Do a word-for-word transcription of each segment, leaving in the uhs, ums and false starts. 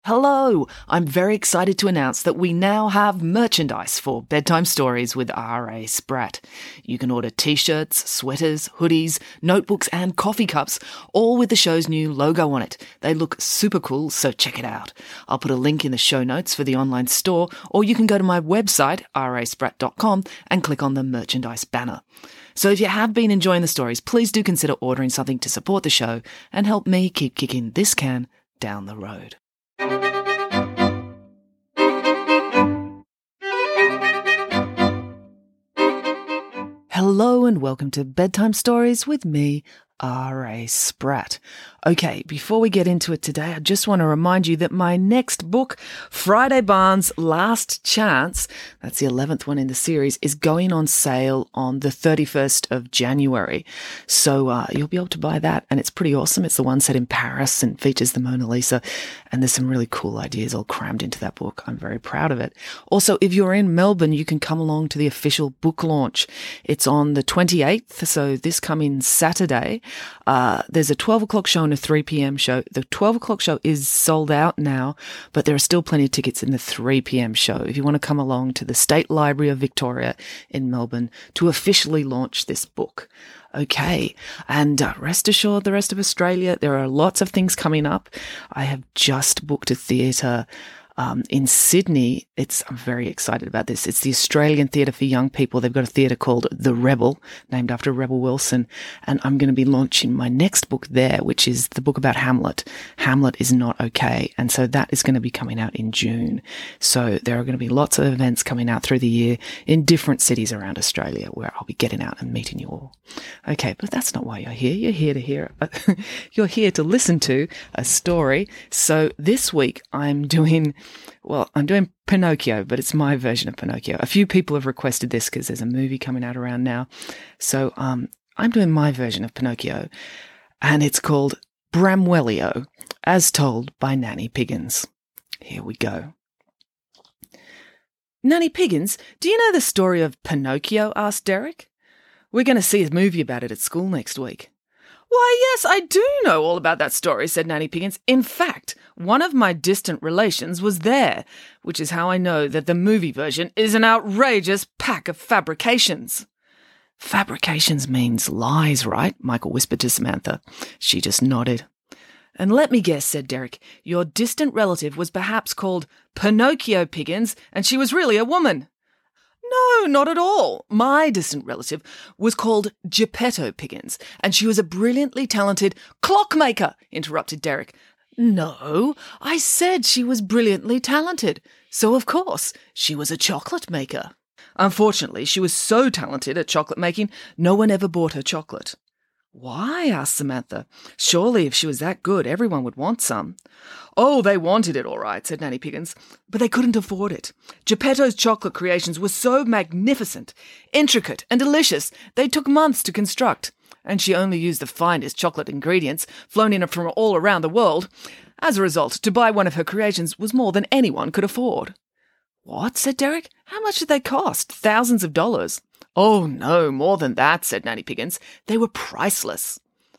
Hello! I'm very excited to announce that we now have merchandise for Bedtime Stories with R A Spratt. You can order t-shirts, sweaters, hoodies, notebooks and coffee cups, all with the show's new logo on it. They look super cool, so check it out. I'll put a link in the show notes for the online store, or you can go to my website, r a spratt dot com, and click on the merchandise banner. So if you have been enjoying the stories, please do consider ordering something to support the show and help me keep kicking this can down the road. Hello and welcome to Bedtime Stories with me, R A Spratt. Okay, before we get into it today, I just want to remind you that my next book, Friday Barnes' Last Chance, that's the eleventh one in the series, is going on sale on the thirty-first of January. So uh, you'll be able to buy that, and it's pretty awesome. It's the one set in Paris and features the Mona Lisa, and there's some really cool ideas all crammed into that book. I'm very proud of it. Also, if you're in Melbourne, you can come along to the official book launch. It's on the twenty-eighth, so this coming Saturday. Uh, there's a twelve o'clock show and a three p.m. show. The twelve o'clock show is sold out now, but there are still plenty of tickets in the three p.m. show if you want to come along to the State Library of Victoria in Melbourne to officially launch this book. Okay, and uh, rest assured, the rest of Australia, there are lots of things coming up. I have just booked a theatre Um, in Sydney. It's, I'm very excited about this. It's the Australian Theatre for Young People. They've got a theatre called The Rebel, named after Rebel Wilson. And I'm going to be launching my next book there, which is the book about Hamlet. Hamlet is not okay. And so that is going to be coming out in June. So there are going to be lots of events coming out through the year in different cities around Australia where I'll be getting out and meeting you all. Okay, but that's not why you're here. You're here to hear, you're here to listen to a story. So this week I'm doing Well, I'm doing Pinocchio, but it's my version of Pinocchio. A few people have requested this because there's a movie coming out around now. So um, I'm doing my version of Pinocchio, and it's called Bramwellio, as told by Nanny Piggins. Here we go. Nanny Piggins, do you know the story of Pinocchio? Asked Derek. We're going to see a movie about it at school next week. Why, yes, I do know all about that story, said Nanny Piggins. In fact, one of my distant relations was there, which is how I know that the movie version is an outrageous pack of fabrications. Fabrications means lies, right? Michael whispered to Samantha. She just nodded. And let me guess, said Derek, your distant relative was perhaps called Pinocchio Piggins, and she was really a woman. No, not at all. My distant relative was called Geppetto Piggins, and she was a brilliantly talented clockmaker, interrupted Derek. No, I said she was brilliantly talented, so of course she was a chocolate maker. Unfortunately, she was so talented at chocolate making, no one ever bought her chocolate. Why? Asked Samantha. Surely if she was that good, everyone would want some. Oh, they wanted it all right, said Nanny Piggins, but they couldn't afford it. Geppetto's chocolate creations were so magnificent, intricate and delicious, they took months to construct, and she only used the finest chocolate ingredients flown in from all around the world. As a result, to buy one of her creations was more than anyone could afford. What? Said Derek. How much did they cost? Thousands of dollars. Oh, no, more than that, said Nanny Piggins. They were priceless.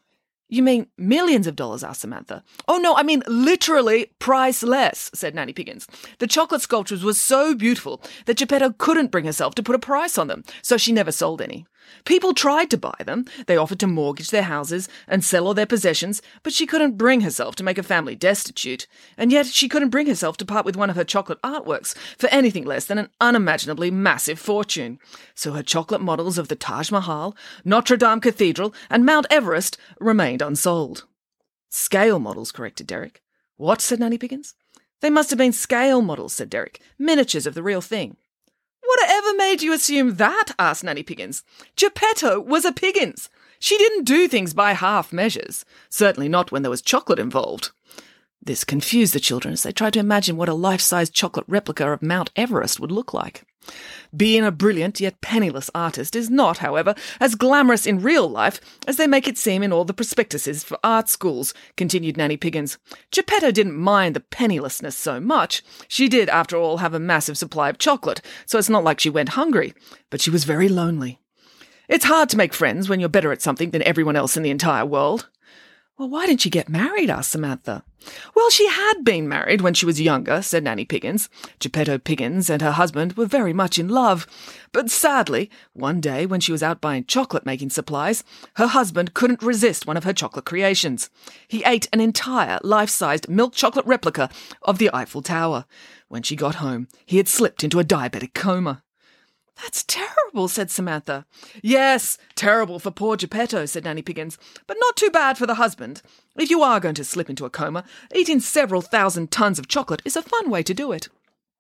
You mean millions of dollars? Asked Samantha. Oh, no, I mean literally priceless, said Nanny Piggins. The chocolate sculptures were so beautiful that Geppetto couldn't bring herself to put a price on them, so she never sold any. People tried to buy them. They offered to mortgage their houses and sell all their possessions, but she couldn't bring herself to make a family destitute. And yet she couldn't bring herself to part with one of her chocolate artworks for anything less than an unimaginably massive fortune. So her chocolate models of the Taj Mahal, Notre Dame Cathedral, and Mount Everest remained unsold. Scale models, corrected Derek. What? Said Nanny Piggins. They must have been scale models, said Derek. Miniatures of the real thing. Whatever made you assume that? Asked Nanny Piggins. Geppetto was a Piggins. She didn't do things by half measures. Certainly not when there was chocolate involved. This confused the children as they tried to imagine what a life-size chocolate replica of Mount Everest would look like. Being a brilliant yet penniless artist is not, however, as glamorous in real life as they make it seem in all the prospectuses for art schools, continued Nanny Piggins. Geppetto didn't mind the pennilessness so much. She did, after all, have a massive supply of chocolate, so it's not like she went hungry, but she was very lonely. It's hard to make friends when you're better at something than everyone else in the entire world. Well, why didn't she get married? Asked Samantha. Well, she had been married when she was younger, said Nanny Piggins. Geppetto Piggins and her husband were very much in love. But sadly, one day when she was out buying chocolate-making supplies, her husband couldn't resist one of her chocolate creations. He ate an entire life-sized milk chocolate replica of the Eiffel Tower. When she got home, he had slipped into a diabetic coma. That's terrible, said Samantha. Yes, terrible for poor Geppetto, said Nanny Piggins, but not too bad for the husband. If you are going to slip into a coma, eating several thousand tons of chocolate is a fun way to do it.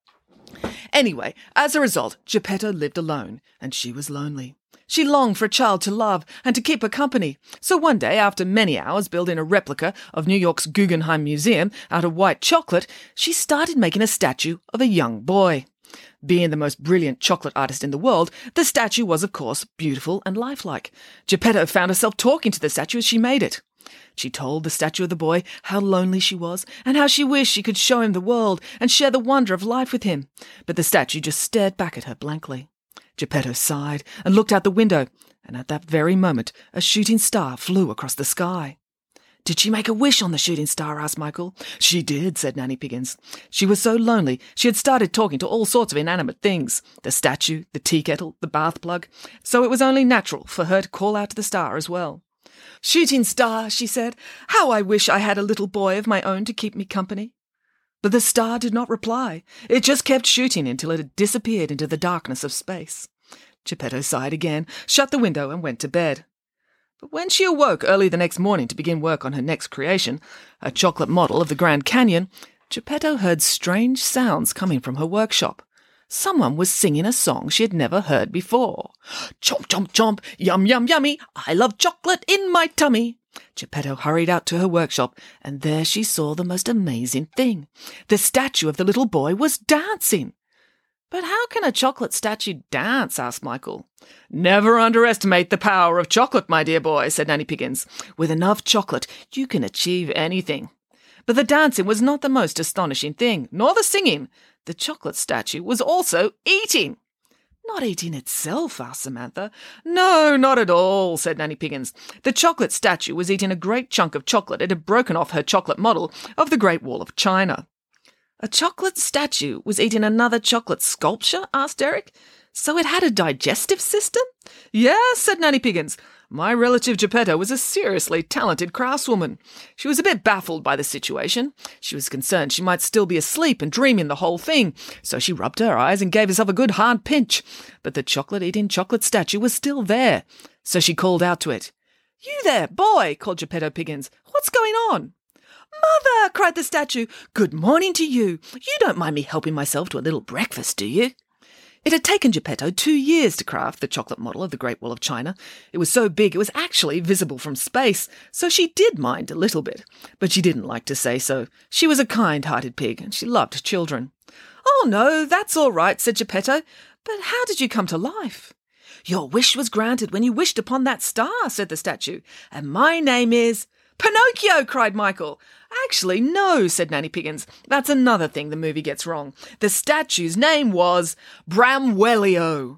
Anyway, as a result, Geppetto lived alone, and she was lonely. She longed for a child to love and to keep her company. So one day, after many hours building a replica of New York's Guggenheim Museum out of white chocolate, she started making a statue of a young boy. Being the most brilliant chocolate artist in the world, the statue was, of course, beautiful and lifelike. Geppetto found herself talking to the statue as she made it. She told the statue of the boy how lonely she was and how she wished she could show him the world and share the wonder of life with him. But the statue just stared back at her blankly. Geppetto sighed and looked out the window, and at that very moment a shooting star flew across the sky. Did she make a wish on the shooting star? Asked Michael. She did, said Nanny Piggins. She was so lonely she had started talking to all sorts of inanimate things, the statue, the tea kettle, the bath plug, so it was only natural for her to call out to the star as well. Shooting star, she said, how I wish I had a little boy of my own to keep me company. But the star did not reply. It just kept shooting until it had disappeared into the darkness of space. Geppetto sighed again, shut the window and went to bed. But when she awoke early the next morning to begin work on her next creation, a chocolate model of the Grand Canyon, Geppetto heard strange sounds coming from her workshop. Someone was singing a song she had never heard before. Chomp, chomp, chomp, yum, yum, yummy, I love chocolate in my tummy. Geppetto hurried out to her workshop, and there she saw the most amazing thing. The statue of the little boy was dancing. But how can a chocolate statue dance? Asked Michael. Never underestimate the power of chocolate, my dear boy, said Nanny Piggins. With enough chocolate, you can achieve anything. But the dancing was not the most astonishing thing, nor the singing. The chocolate statue was also eating. Not eating itself? Asked Samantha. No, not at all, said Nanny Piggins. The chocolate statue was eating a great chunk of chocolate it had broken off her chocolate model of the Great Wall of China. A chocolate statue was eating another chocolate sculpture? Asked Derek. So it had a digestive system? Yes, said Nanny Piggins. My relative Geppetto was a seriously talented craftswoman. She was a bit baffled by the situation. She was concerned she might still be asleep and dreaming the whole thing, so she rubbed her eyes and gave herself a good hard pinch. But the chocolate-eating chocolate statue was still there, so she called out to it. You there, boy, called Geppetto Piggins. What's going on? Mother, cried the statue. Good morning to you. You don't mind me helping myself to a little breakfast, do you? It had taken Geppetto two years to craft the chocolate model of the Great Wall of China. It was so big it was actually visible from space, so she did mind a little bit. But she didn't like to say so. She was a kind-hearted pig, and she loved children. Oh, no, that's all right, said Geppetto. But how did you come to life? Your wish was granted when you wished upon that star, said the statue. And my name is... Pinocchio, cried Michael. Actually, no, said Nanny Piggins. That's another thing the movie gets wrong. The statue's name was Bramwellio.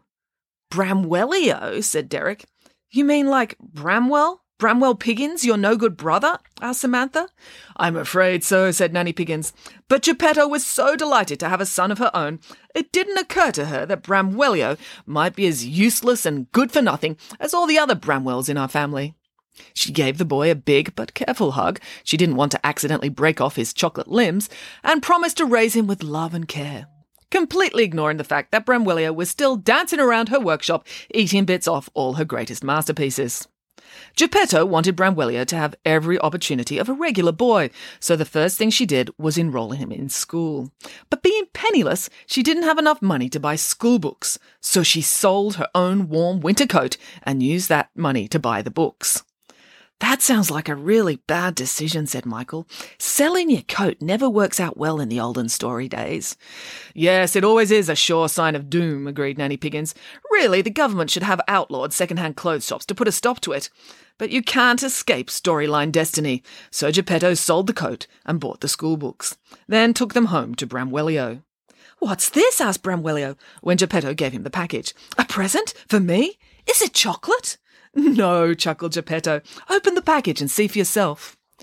Bramwellio, said Derek. You mean like Bramwell? Bramwell Piggins, your no-good brother? Asked Samantha. I'm afraid so, said Nanny Piggins. But Geppetto was so delighted to have a son of her own, it didn't occur to her that Bramwellio might be as useless and good-for-nothing as all the other Bramwells in our family. She gave the boy a big but careful hug, she didn't want to accidentally break off his chocolate limbs, and promised to raise him with love and care, completely ignoring the fact that Bramwellio was still dancing around her workshop, eating bits off all her greatest masterpieces. Geppetto wanted Bramwellio to have every opportunity of a regular boy, so the first thing she did was enroll him in school. But being penniless, she didn't have enough money to buy school books, so she sold her own warm winter coat and used that money to buy the books. That sounds like a really bad decision, said Michael. Selling your coat never works out well in the olden story days. Yes, it always is a sure sign of doom, agreed Nanny Piggins. Really, the government should have outlawed second-hand clothes shops to put a stop to it. But you can't escape storyline destiny, so Geppetto sold the coat and bought the school books, then took them home to Bramwellio. What's this? Asked Bramwellio, when Geppetto gave him the package. A present? For me? Is it chocolate? No, chuckled Geppetto. Open the package and see for yourself.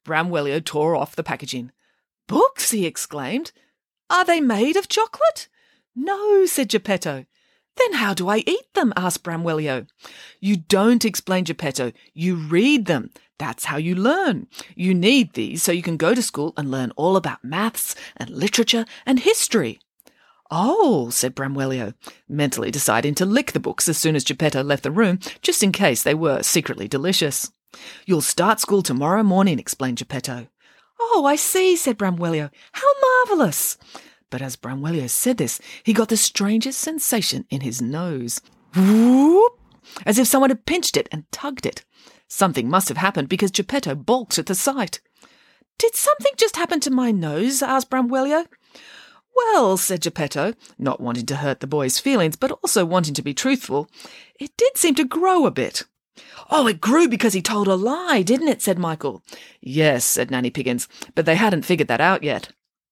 Bramwellio tore off the packaging. "Books!" he exclaimed. "Are they made of chocolate?" "No," said Geppetto. "Then how do I eat them?" asked Bramwellio. "You don't," explained Geppetto. "You read them. That's how you learn. You need these so you can go to school and learn all about maths and literature and history." "Oh," said Bramwellio, mentally deciding to lick the books as soon as Geppetto left the room, just in case they were secretly delicious. "You'll start school tomorrow morning," explained Geppetto. "Oh, I see," said Bramwellio. "How marvellous!" But as Bramwellio said this, he got the strangest sensation in his nose. Whoop! As if someone had pinched it and tugged it. Something must have happened because Geppetto balked at the sight. "Did something just happen to my nose?" asked Bramwellio. "Well," said Geppetto, not wanting to hurt the boy's feelings, but also wanting to be truthful, "it did seem to grow a bit." "Oh, it grew because he told a lie, didn't it?" said Michael. "Yes," said Nanny Piggins, but they hadn't figured that out yet.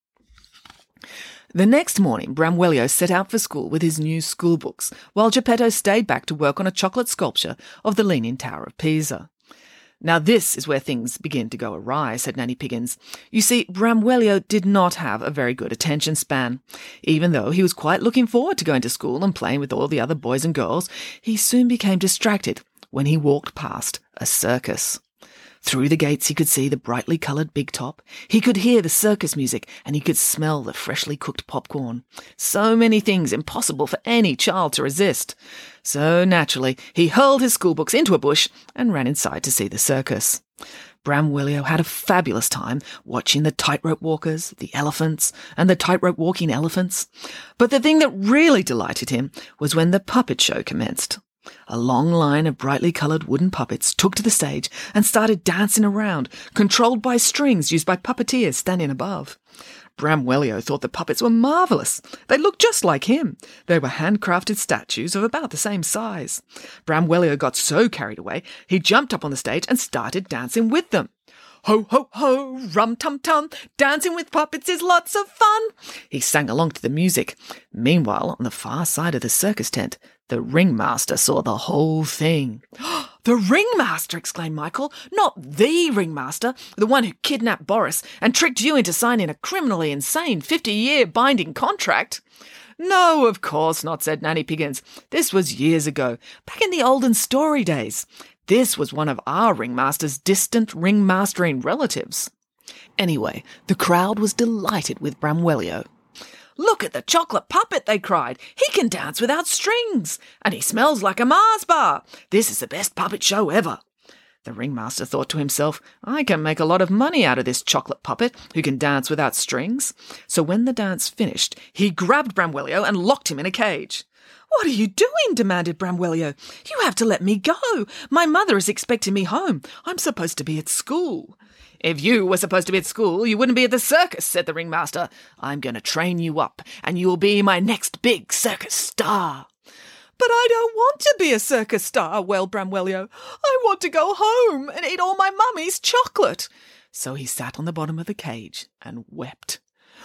The next morning, Bramwellio set out for school with his new school books, while Geppetto stayed back to work on a chocolate sculpture of the Leaning Tower of Pisa. "Now this is where things begin to go awry," said Nanny Piggins. "You see, Bramwellio did not have a very good attention span. Even though he was quite looking forward to going to school and playing with all the other boys and girls, he soon became distracted when he walked past a circus. Through the gates he could see the brightly coloured Big Top, he could hear the circus music, and he could smell the freshly cooked popcorn. So many things impossible for any child to resist. So naturally, he hurled his schoolbooks into a bush and ran inside to see the circus. Bramwellio had a fabulous time watching the tightrope walkers, the elephants, and the tightrope walking elephants. But the thing that really delighted him was when the puppet show commenced. A long line of brightly coloured wooden puppets took to the stage and started dancing around, controlled by strings used by puppeteers standing above. Bramwellio thought the puppets were marvellous. They looked just like him. They were handcrafted statues of about the same size. Bramwellio got so carried away, he jumped up on the stage and started dancing with them. "Ho, ho, ho, rum-tum-tum, dancing with puppets is lots of fun," he sang along to the music. Meanwhile, on the far side of the circus tent, the ringmaster saw the whole thing. "The ringmaster!" exclaimed Michael. "Not the ringmaster, the one who kidnapped Boris and tricked you into signing a criminally insane fifty-year binding contract." "No, of course not," said Nanny Piggins. "This was years ago, back in the olden story days. This was one of our ringmaster's distant ringmastering relatives." Anyway, the crowd was delighted with Bramwellio. "Look at the chocolate puppet," they cried. "He can dance without strings, and he smells like a Mars bar. This is the best puppet show ever." The ringmaster thought to himself, "I can make a lot of money out of this chocolate puppet who can dance without strings." So when the dance finished, he grabbed Bramwellio and locked him in a cage. "What are you doing?" demanded Bramwellio. "You have to let me go. My mother is expecting me home. I'm supposed to be at school." "If you were supposed to be at school, you wouldn't be at the circus," said the ringmaster. "I'm going to train you up, and you will be my next big circus star." "But I don't want to be a circus star," wailed Bramwellio. "I want to go home and eat all my mummy's chocolate." So he sat on the bottom of the cage and wept.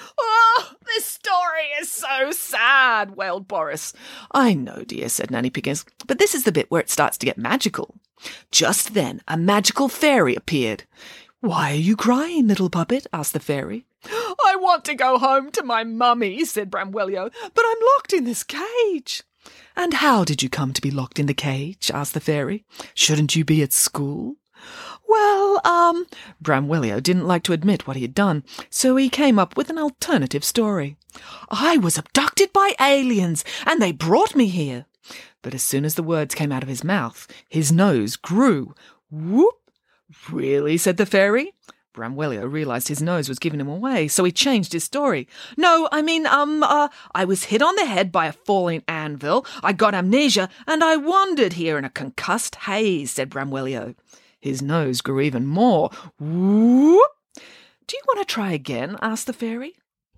"Oh, this story is so sad," wailed Boris. "I know, dear," said Nanny Piggins, "but this is the bit where it starts to get magical." Just then a magical fairy appeared. "Why are you crying, little puppet?" asked the fairy. "I want to go home to my mummy," said Bramwellio, "but I'm locked in this cage." "And how did you come to be locked in the cage?" asked the fairy. "Shouldn't you be at school?" "Well, um," Bramwellio didn't like to admit what he had done, so he came up with an alternative story. "I was abducted by aliens, and they brought me here." But as soon as the words came out of his mouth, his nose grew. "Whoop!" "Really?" said the fairy. Bramwellio realised his nose was giving him away, so he changed his story. "No, I mean, um, uh, I was hit on the head by a falling anvil, I got amnesia, and I wandered here in a concussed haze," said Bramwellio. His nose grew even more. "Whoop!" "Do you want to try again?" asked the fairy.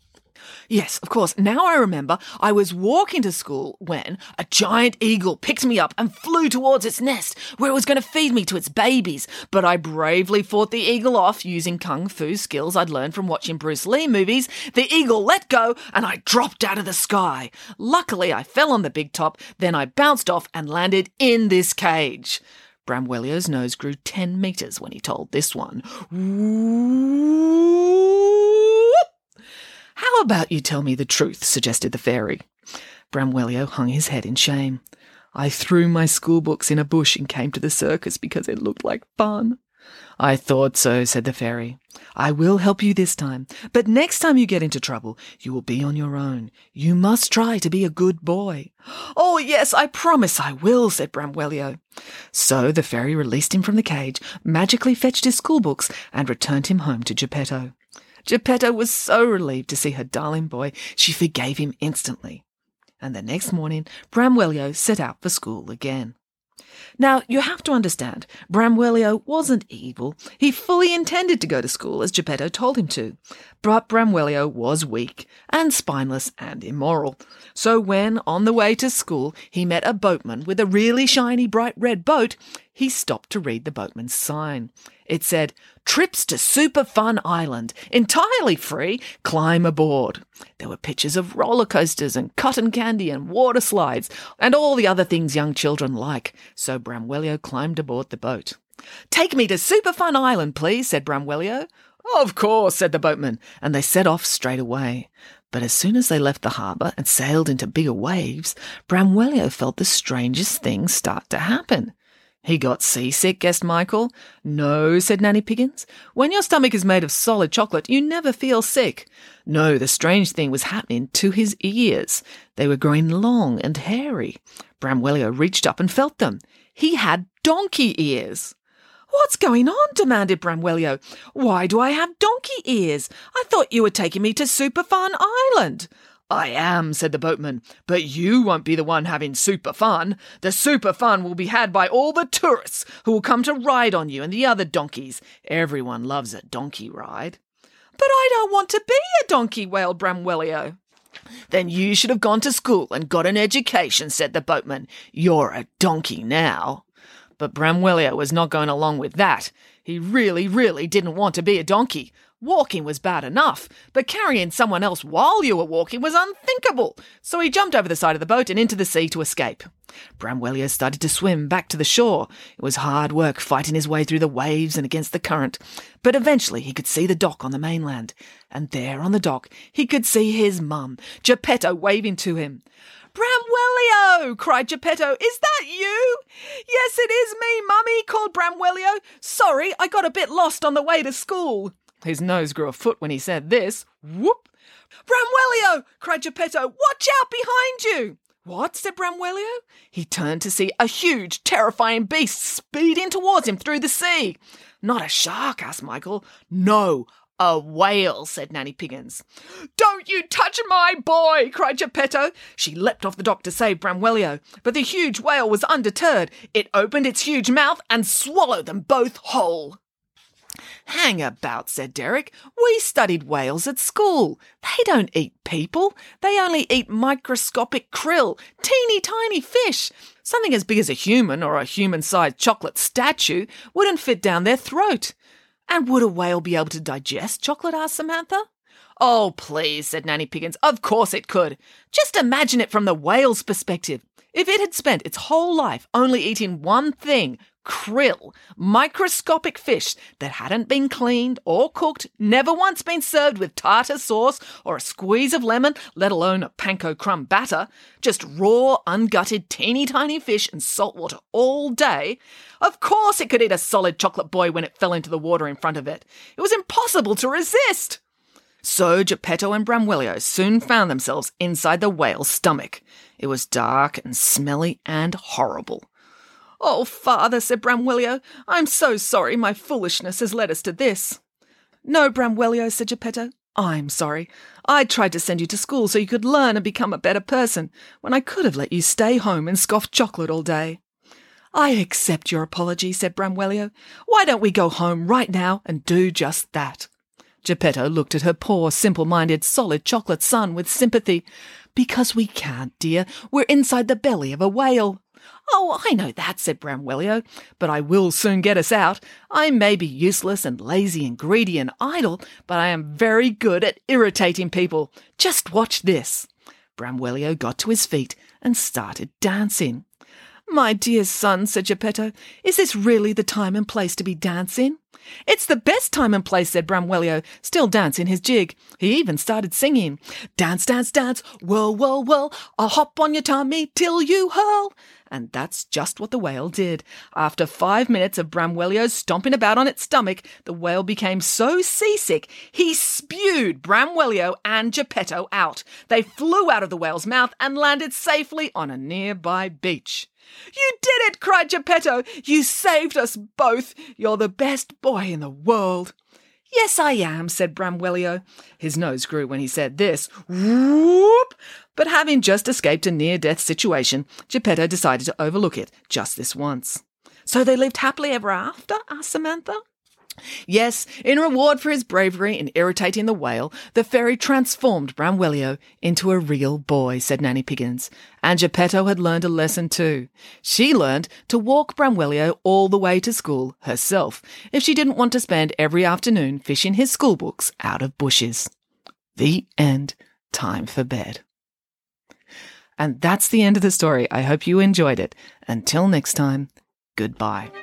"Yes, of course. Now I remember. I was walking to school when a giant eagle picked me up and flew towards its nest, where it was going to feed me to its babies. But I bravely fought the eagle off using kung fu skills I'd learned from watching Bruce Lee movies. The eagle let go and I dropped out of the sky. Luckily, I fell on the Big Top, then I bounced off and landed in this cage." Bramwellio's nose grew ten metres when he told this one. How about you tell me the truth, suggested the fairy. Bramwellio hung his head in shame. I threw my schoolbooks in a bush and came to the circus because it looked like fun. I thought so, said the fairy. I will help you this time, but next time you get into trouble, you will be on your own. You must try to be a good boy. Oh, yes, I promise I will, said Bramwellio. So the fairy released him from the cage, magically fetched his schoolbooks, and returned him home to Geppetto. Geppetto was so relieved to see her darling boy, she forgave him instantly. And the next morning, Bramwellio set out for school again. Now, you have to understand, Bramwellio wasn't evil. He fully intended to go to school as Geppetto told him to. But Bramwellio was weak and spineless and immoral. So when, on the way to school, he met a boatman with a really shiny bright red boat, he stopped to read the boatman's sign. It said, "Trips to Super Fun Island, entirely free, climb aboard." There were pictures of roller coasters and cotton candy and water slides and all the other things young children like, so Bramwellio climbed aboard the boat. "Take me to Super Fun Island, please," said Bramwellio. "Of course," said the boatman, and they set off straight away. But as soon as they left the harbour and sailed into bigger waves, Bramwellio felt the strangest things start to happen. "He got seasick," guessed Michael. "No," said Nanny Piggins. "When your stomach is made of solid chocolate, you never feel sick." No, the strange thing was happening to his ears. They were growing long and hairy. Bramwellio reached up and felt them. He had donkey ears. "What's going on?" demanded Bramwellio. "Why do I have donkey ears? I thought you were taking me to Super Fun Island." "I am," said the boatman, "but you won't be the one having super fun. The super fun will be had by all the tourists who will come to ride on you and the other donkeys. Everyone loves a donkey ride." "But I don't want to be a donkey," wailed Bramwellio. "Then you should have gone to school and got an education," said the boatman. "You're a donkey now." But Bramwellio was not going along with that. He really, really didn't want to be a donkey. Walking was bad enough, but carrying someone else while you were walking was unthinkable. So he jumped over the side of the boat and into the sea to escape. Bramwellio started to swim back to the shore. It was hard work fighting his way through the waves and against the current, but eventually he could see the dock on the mainland. And there on the dock he could see his mum, Geppetto, waving to him. "Bramwellio!" cried Geppetto. "Is that you?" "Yes, it is me, Mummy," called Bramwellio. "Sorry, I got a bit lost on the way to school." His nose grew a foot when he said this. Whoop! "Bramwellio!" cried Geppetto. "Watch out behind you!" "What?" said Bramwellio. He turned to see a huge, terrifying beast speeding towards him through the sea. "Not a shark?" asked Michael. "No, a whale," said Nanny Piggins. "Don't you touch my boy!" cried Geppetto. She leapt off the dock to save Bramwellio, but the huge whale was undeterred. It opened its huge mouth and swallowed them both whole. "Hang about," said Derek. "We studied whales at school. They don't eat people. They only eat microscopic krill, teeny tiny fish. Something as big as a human or a human-sized chocolate statue wouldn't fit down their throat." "And would a whale be able to digest chocolate?" asked Samantha. "Oh, please," said Nanny Piggins. "Of course it could. Just imagine it from the whale's perspective. If it had spent its whole life only eating one thing, krill, microscopic fish that hadn't been cleaned or cooked, never once been served with tartar sauce or a squeeze of lemon, let alone a panko crumb batter, just raw, ungutted, teeny tiny fish and salt water all day, of course it could eat a solid chocolate boy when it fell into the water in front of it. It was impossible to resist." So Geppetto and Bramwellio soon found themselves inside the whale's stomach. It was dark and smelly and horrible. "Oh, father," said Bramwellio, "I'm so sorry my foolishness has led us to this." "No, Bramwellio," said Geppetto, "I'm sorry. I tried to send you to school so you could learn and become a better person, when I could have let you stay home and scoff chocolate all day." "I accept your apology," said Bramwellio. "Why don't we go home right now and do just that?" Geppetto looked at her poor, simple-minded, solid chocolate son with sympathy. "Because we can't, dear. We're inside the belly of a whale." "Oh, I know that," said Bramwellio, "but I will soon get us out. I may be useless and lazy and greedy and idle, but I am very good at irritating people. Just watch this." Bramwellio got to his feet and started dancing. "My dear son," said Geppetto, "is this really the time and place to be dancing?" "It's the best time and place," said Bramwellio, still dancing his jig. He even started singing, "Dance, dance, dance, whirl, whirl, whirl, I'll hop on your tummy till you hurl." And that's just what the whale did. After five minutes of Bramwellio stomping about on its stomach, the whale became so seasick, he spewed Bramwellio and Geppetto out. They flew out of the whale's mouth and landed safely on a nearby beach. "You did it!" cried Geppetto. "You saved us both. You're the best boy in the world." "Yes, I am," said Bramwellio. His nose grew when he said this. Whoop! But having just escaped a near-death situation, Geppetto decided to overlook it just this once. "So they lived happily ever after?" asked Samantha. "Yes, in reward for his bravery in irritating the whale, the fairy transformed Bramwellio into a real boy," said Nanny Piggins. And Geppetto had learned a lesson too. She learned to walk Bramwellio all the way to school herself if she didn't want to spend every afternoon fishing his schoolbooks out of bushes. The end. Time for bed. And that's the end of the story. I hope you enjoyed it. Until next time, goodbye.